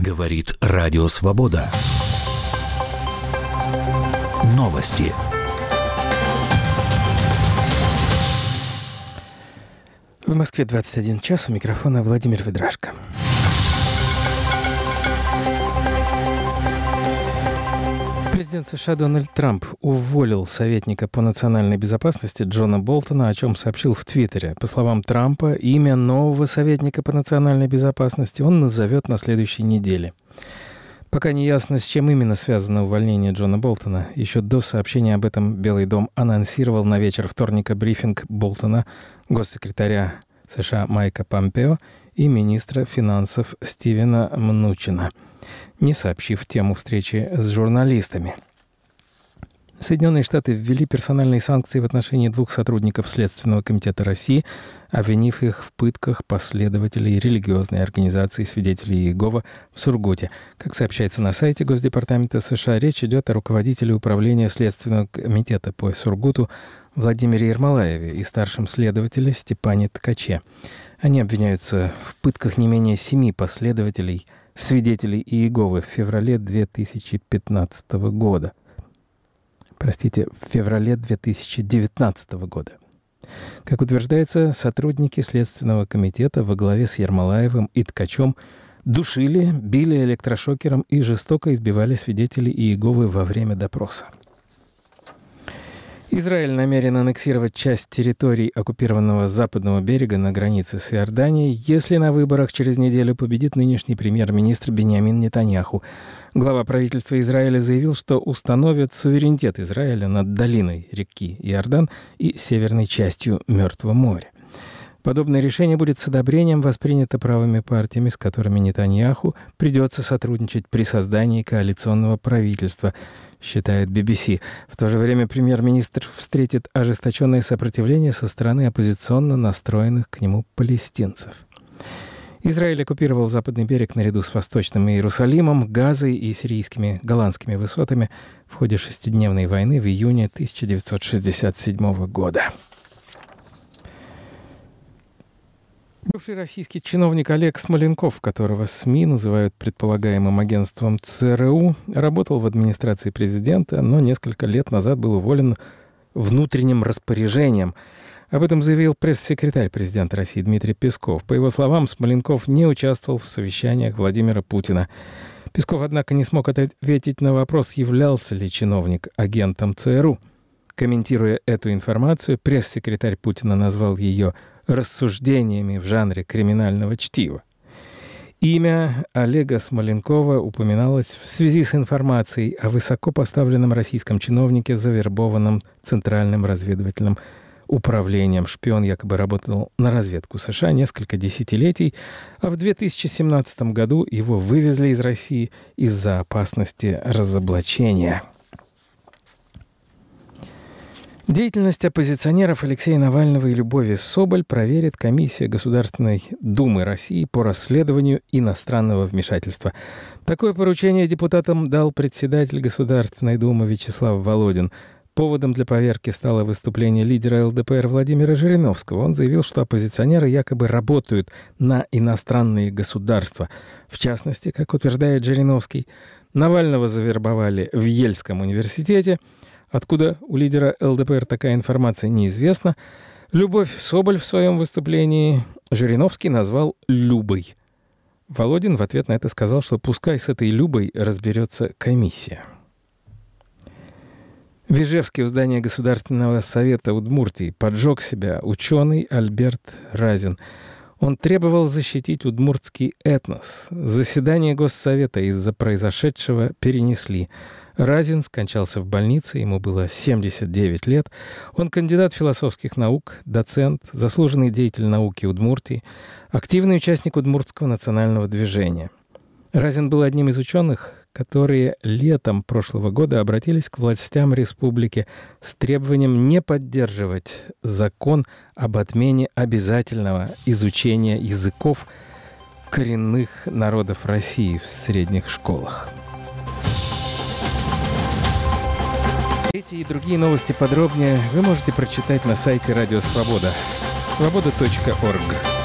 Говорит Радио Свобода. Новости. В Москве 21 час. У микрофона Владимир Ведрашко. Президент США Дональд Трамп уволил советника по национальной безопасности Джона Болтона, о чем сообщил в Твиттере. По словам Трампа, имя нового советника по национальной безопасности он назовет на следующей неделе. Пока не ясно, с чем именно связано увольнение Джона Болтона. Еще до сообщения об этом Белый дом анонсировал на вечер вторника брифинг Болтона, госсекретаря США Майка Помпео и министра финансов Стивена Мнучина, не сообщив тему встречи с журналистами. Соединенные Штаты ввели персональные санкции в отношении 2 сотрудников Следственного комитета России, обвинив их в пытках последователей религиозной организации «Свидетели Иеговы» в Сургуте. Как сообщается на сайте Госдепартамента США, речь идет о руководителе управления Следственного комитета по Сургуту Владимире Ермолаеве и старшем следователе Степане Ткаче. Они обвиняются в пытках не менее 7 последователей «Свидетелей Иеговы» в феврале 2015 года. В феврале 2019 года. Как утверждается, сотрудники Следственного комитета во главе с Ермолаевым и Ткачом душили, били электрошокером и жестоко избивали свидетелей Иеговы во время допроса. Израиль намерен аннексировать часть территорий оккупированного западного берега на границе с Иорданией, если на выборах через неделю победит нынешний премьер-министр Биньямин Нетаньяху. Глава правительства Израиля заявил, что установит суверенитет Израиля над долиной реки Иордан и северной частью Мертвого моря. Подобное решение будет с одобрением воспринято правыми партиями, с которыми Нетаньяху придется сотрудничать при создании коалиционного правительства, считает BBC. В то же время премьер-министр встретит ожесточенное сопротивление со стороны оппозиционно настроенных к нему палестинцев. Израиль оккупировал западный берег наряду с Восточным Иерусалимом, Газой и сирийскими голландскими высотами в ходе 6-дневной войны в июне 1967 года. Бывший российский чиновник Олег Смоленков, которого СМИ называют предполагаемым агентством ЦРУ, работал в администрации президента, но несколько лет назад был уволен внутренним распоряжением. Об этом заявил пресс-секретарь президента России Дмитрий Песков. По его словам, Смоленков не участвовал в совещаниях Владимира Путина. Песков, однако, не смог ответить на вопрос, являлся ли чиновник агентом ЦРУ. Комментируя эту информацию, пресс-секретарь Путина назвал ее рассуждениями в жанре криминального чтива. Имя Олега Смоленкова упоминалось в связи с информацией о высокопоставленном российском чиновнике, завербованном Центральным разведывательным управлением. Шпион якобы работал на разведку США несколько десятилетий, а в 2017 году его вывезли из России из-за опасности разоблачения. Деятельность оппозиционеров Алексея Навального и Любови Соболь проверит комиссия Государственной Думы России по расследованию иностранного вмешательства. Такое поручение депутатам дал председатель Государственной Думы Вячеслав Володин. Поводом для проверки стало выступление лидера ЛДПР Владимира Жириновского. Он заявил, что оппозиционеры якобы работают на иностранные государства. В частности, как утверждает Жириновский, Навального завербовали в Ельском университете. Откуда у лидера ЛДПР такая информация, неизвестна. Любовь Соболь в своем выступлении Жириновский назвал Любой. Володин в ответ на это сказал, что пускай с этой Любой разберется комиссия. В Ижевске в здании Государственного совета Удмуртии поджег себя ученый Альберт Разин. Он требовал защитить удмуртский этнос. Заседание Госсовета из-за произошедшего перенесли. Разин скончался в больнице, ему было 79 лет. Он кандидат философских наук, доцент, заслуженный деятель науки Удмуртии, активный участник Удмуртского национального движения. Разин был одним из ученых, которые летом прошлого года обратились к властям республики с требованием не поддерживать закон об отмене обязательного изучения языков коренных народов России в средних школах. Эти и другие новости подробнее вы можете прочитать на сайте Радио Свобода. Свобода.орг.